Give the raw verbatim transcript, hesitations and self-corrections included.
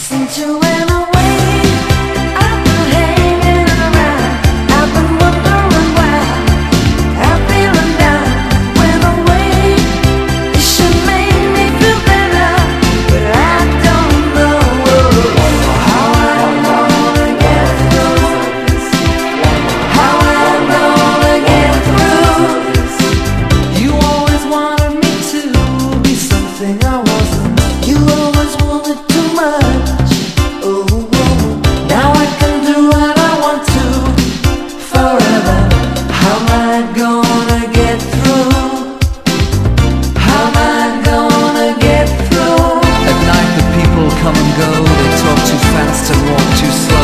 Since you went away, I've been hanging around. I've been wondering why I'm feeling down. Went away, you should make me feel better, but I don't know how I'm gonna get through. How I'm gonna get through. You always wanted me to be something I wasn't. You always wanted too much. Oh, oh. Now I can do what I want to forever. How am I gonna get through? How am I gonna get through? At night the people come and go. They talk too fast and walk too slow.